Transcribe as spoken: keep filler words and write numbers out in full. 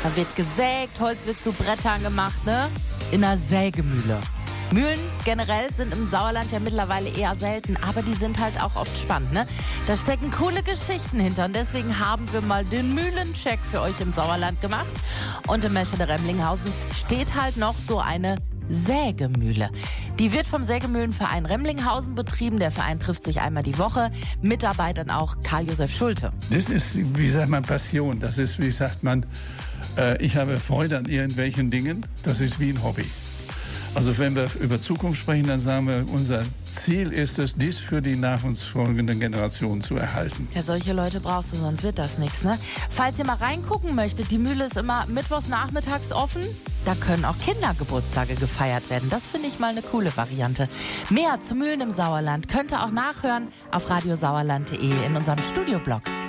Da wird gesägt, Holz wird zu Brettern gemacht, ne? In einer Sägemühle. Mühlen generell sind im Sauerland ja mittlerweile eher selten, aber die sind halt auch oft spannend, ne? Da stecken coole Geschichten hinter und deswegen haben wir mal den Mühlencheck für euch im Sauerland gemacht. Und im Meschede Remlinghausen steht halt noch so eine Sägemühle. Die wird vom Sägemühlenverein Remlinghausen betrieben. Der Verein trifft sich einmal die Woche. Mitarbeitern auch Karl-Josef Schulte. Das ist, wie sagt man, Passion. Das ist, wie sagt man, äh, ich habe Freude an irgendwelchen Dingen. Das ist wie ein Hobby. Also wenn wir über Zukunft sprechen, dann sagen wir, unser Ziel ist es, dies für die nach uns folgenden Generationen zu erhalten. Ja, solche Leute brauchst du, sonst wird das nichts, ne? Falls ihr mal reingucken möchtet, die Mühle ist immer mittwochs nachmittags offen. Da können auch Kindergeburtstage gefeiert werden. Das finde ich mal eine coole Variante. Mehr zu Mühlen im Sauerland könnt ihr auch nachhören auf radiosauerland punkt de in unserem Studioblog.